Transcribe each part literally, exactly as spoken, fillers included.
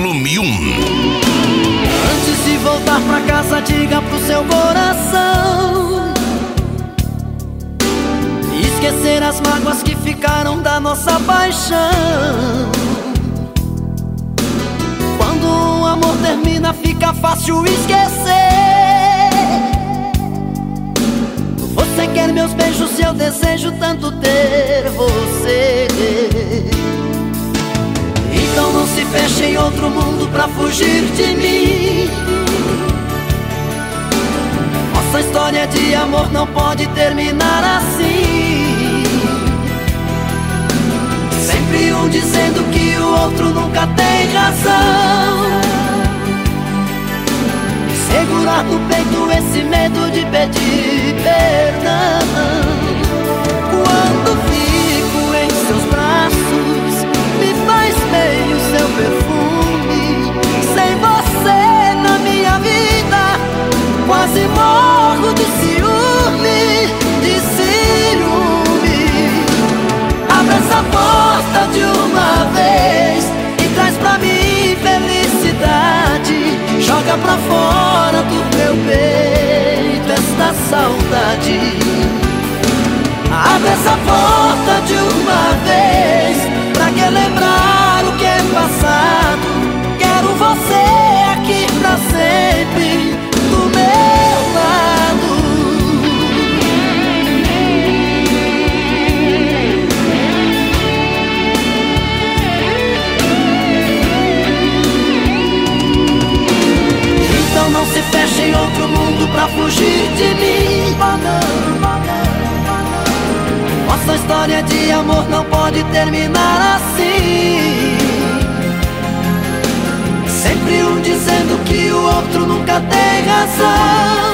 Volume um. Antes de voltar pra casa, diga pro seu coração esquecer as mágoas que ficaram da nossa paixão. Quando o amor termina, fica fácil esquecer. Você quer meus beijos e eu desejo tanto ter você. Então não se feche em outro mundo pra fugir de mim. Nossa história de amor não pode terminar assim. Sempre um dizendo que o outro nunca tem razão. Segurar no peito esse medo de pedir perdão. Quando fico em seus braços, me faz bem o seu perfume. Sem você na minha vida, quase morro de ciúme, de ciúme. Abre essa porta de uma vez e traz pra mim felicidade. Joga pra fora do meu peito esta saudade. Abre essa porta de uma vez, pra que lembrar o que é passado. Quero você aqui pra sempre, do meu lado. Então não se feche em outro mundo pra fugir de mim. Nossa história de amor não pode terminar assim. Sempre um dizendo que o outro nunca tem razão.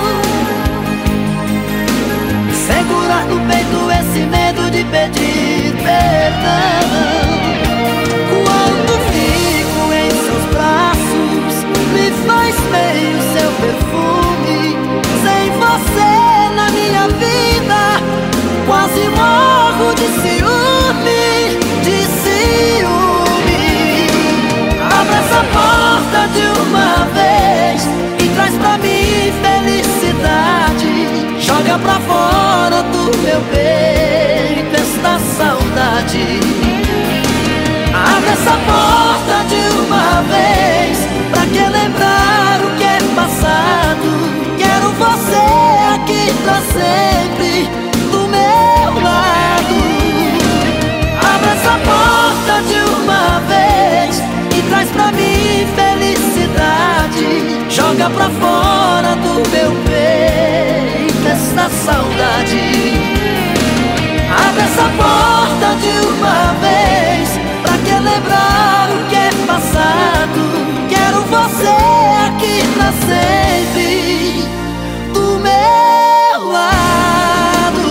Segurar no peito esse medo de pedir perdão. Quando fico em seus braços, me faz bem o seu perfume. Sem você na minha vida, quase morro de ciúme, de ciúme. Abre essa porta de uma vez e traz pra mim felicidade. Joga pra fora do meu peito esta saudade. Abre essa porta de uma vez, pra que lembrar o que é passado. Quero você aqui pra sempre, do meu lado. Abre essa porta de uma vez e traz pra mim felicidade. Joga pra fora do meu peito esta saudade. Abre essa porta de uma vez, pra que lembrar o que é passado. Quero você aqui pra sempre, do meu lado.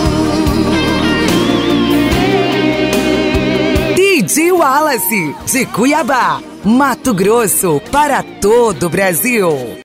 D J Wallace, de Cuiabá, Mato Grosso, para todo o Brasil.